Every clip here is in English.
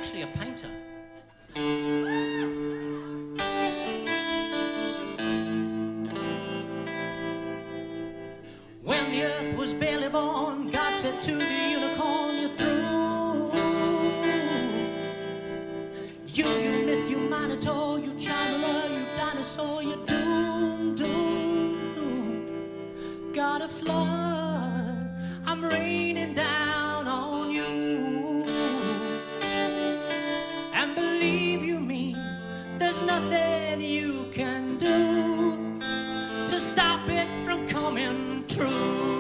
actually a painter. When the earth was barely born, God said to the unicorn, "You're through. You myth, you minotaur, you chimeler, you dinosaur, you're doomed, doomed, doomed. Got a flood, I'm raining down on you. And believe you me, there's nothing you can do to stop it from coming true."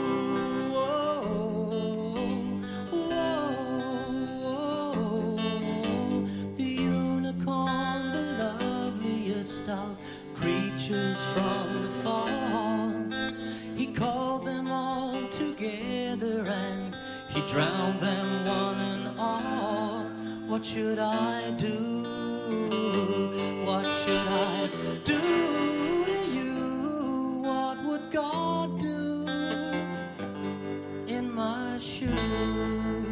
Of creatures from the fall, he called them all together and he drowned them one and all. What should I do? What should I do to you? What would God do in my shoes?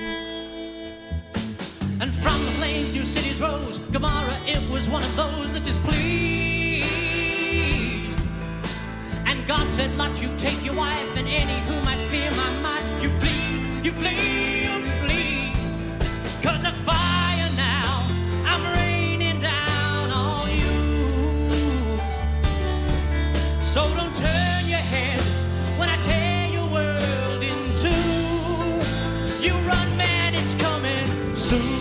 And from the flames new cities rose. Gomorrah, it was one of those that displeased. And God said, "Lot, you take your wife, and any who might fear my might, you flee, you flee, you flee. 'Cause of fire now, I'm raining down on you. So don't turn your head when I tear your world in two. You run, man, it's coming soon."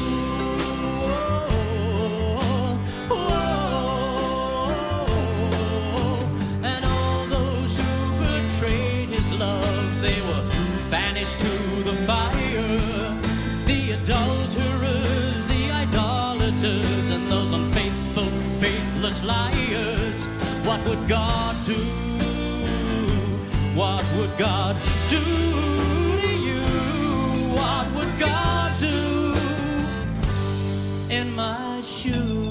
They were banished to the fire. The adulterers, the idolaters, and those unfaithful, faithless liars. What would God do? What would God do to you? What would God do in my shoes?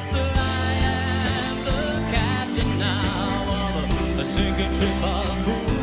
Sinking ship of